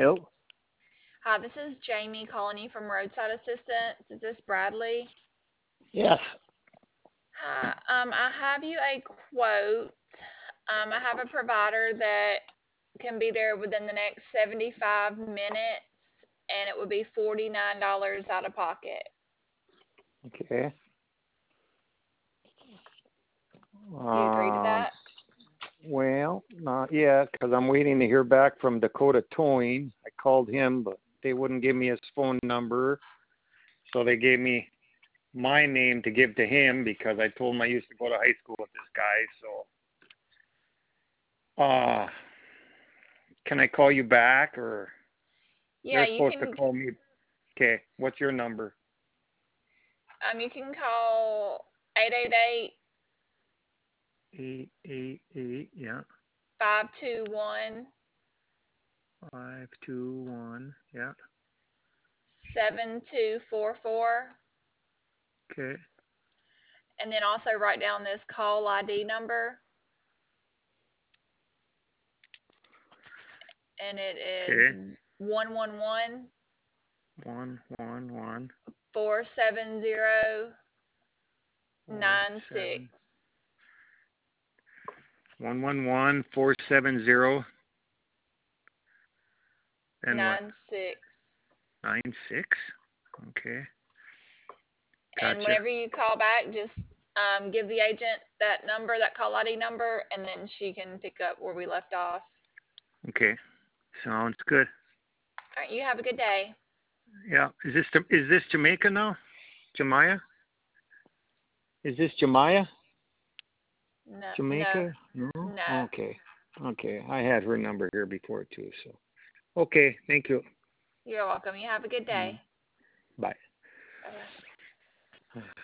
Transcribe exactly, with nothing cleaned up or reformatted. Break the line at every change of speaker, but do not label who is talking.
Hello?
Hi, this is Jamie calling you from Roadside Assistance. Is this Bradley?
Yes.
Hi, um, I have you a quote. Um, I have a provider that can be there within the next seventy-five minutes, and it would be forty-nine dollars out of pocket.
Okay.
Do you agree to
Um,
that?
well, not yet, because I'm waiting to hear back from Dakota Towing. I called him, but they wouldn't give me his phone number, so they gave me my name to give to him because I told him I used to go to high school with this guy. So, uh, can I call you back, or
Yeah,
they're
you
supposed to
can.
call me? Okay. What's your number?
Um, you can call eight eight eight,
Eight eight eight. Yeah.
five two one,
Five two one. Yeah.
seven two four four,
Okay.
and then also write down this call I D number, and it is
Okay.
one one one
One one one
four seven zero
four
nine
seven
six
one one one four seven zero. And what?
nine six.
Nine six. Okay.
And
Gotcha.
whenever you call back, just um, give the agent that number, that call I D number, and then she can pick up where we left off.
Okay. Sounds good.
All right, you have a good day.
Yeah. Is this is this Jamaica now? Jamaica? Is this Jamaica?
No, no,
Jamaica? No.
no.
Okay. Okay. I had her number here before too. So. Okay. Thank you.
You're welcome. You have a good
Mm.
day.
Bye.
Bye bye.